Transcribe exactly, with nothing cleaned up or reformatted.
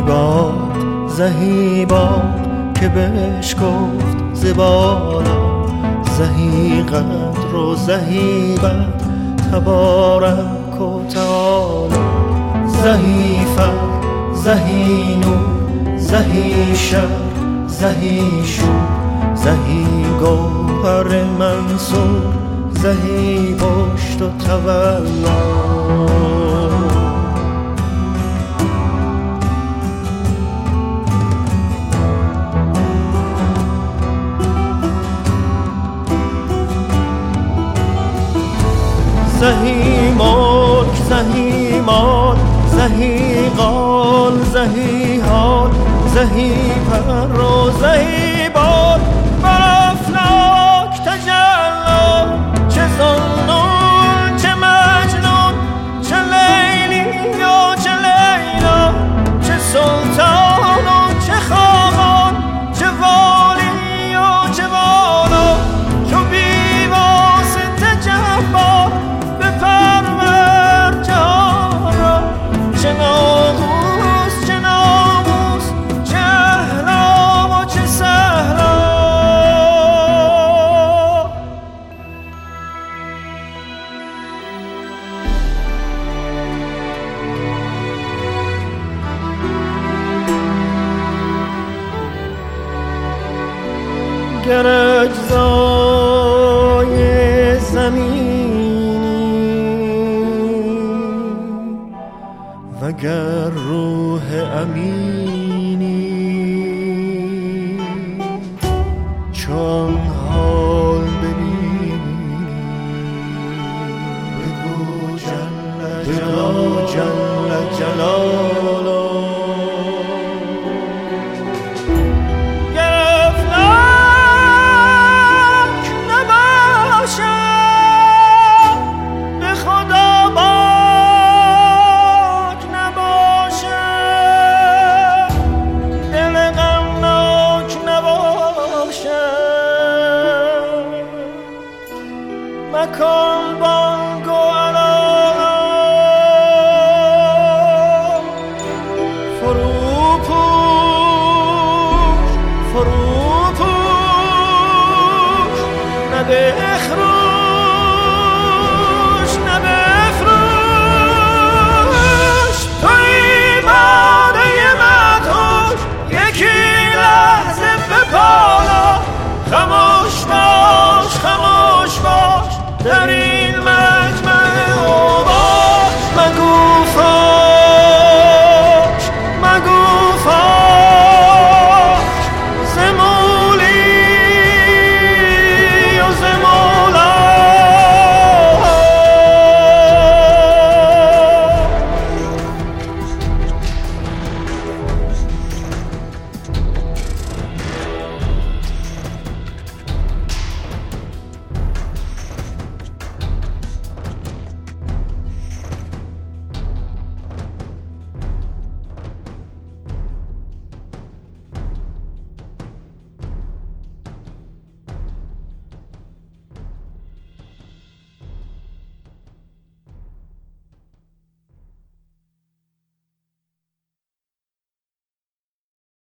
باد زهی باد که بهش گفت زبالا زهی قدر و زهی بد تبارک و تعالی زهی فر زهی نور زهی شر زهی شور زهی گوهر منصور زهی پشت و تولا زهی ملک زهی مال زهی قال زهی حال زهی پر و زهی بال بر افلاک تجلی چه ظنون چه مجنون چه لیلی و چه لیلا چه سلطان و چه خاقان چه والی و چه والا چو بی واسطه جبار بپرور جهان را چه ناموس چه ناموس چه احلام و چه سهلا گر اجزای زمینی وگر روح امینی چون حال ببینی بگو جل جلاله جل جلاله مکن بانگ و علاقه فرو پوش فرو پوش نه بخروش نه بفروش توی باده مدهوش یکی لحظه به بالا خموش باش خموش باش در